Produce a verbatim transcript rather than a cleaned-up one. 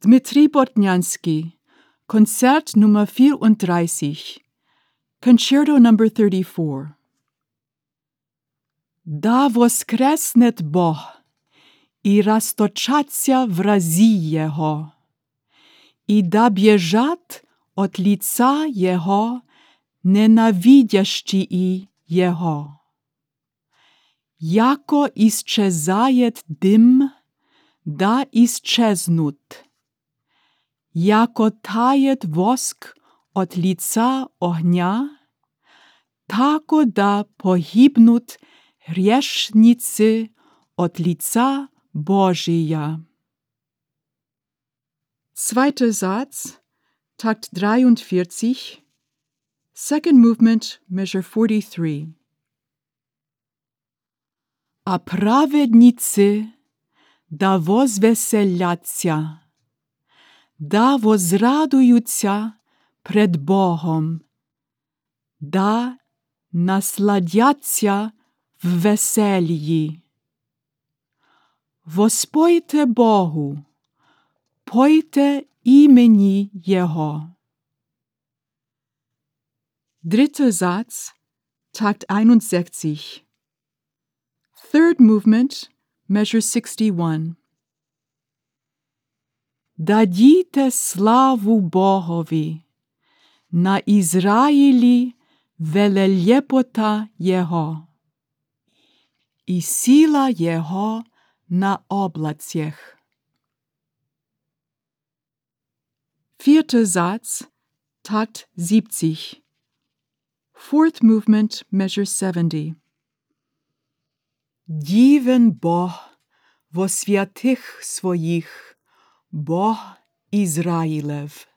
Dmitri Bortnyansky, Konzert Nummer vierunddreißig, Concerto number thirty-four. Да воскреснет Бог, и расточатся врази Его, и да бежат от лица Его ненавидящие Его. Яко исчезает дым, да исчезнут. Яко тает воск от лица огня, тако да погибнут грешницы от лица Божия. Zweiter Satz, Takt dreiundvierzig, second movement, measure forty-three. А праведницы да возвеселятся, да возрадуются пред Богом, да насладятся в веселье. Воспойте Богу, пойте имени Его. Dritter Satz, Takt einundsechzig. Third movement, measure sixty-one. Дадите славу Богові, на Ізраїлі велелепота Його, і сила Його на облацях. Vierter Satz, Takt siebzig. Fourth movement, measure seventy. Дивен Бог во святих своїх, Бог Ізраїлев.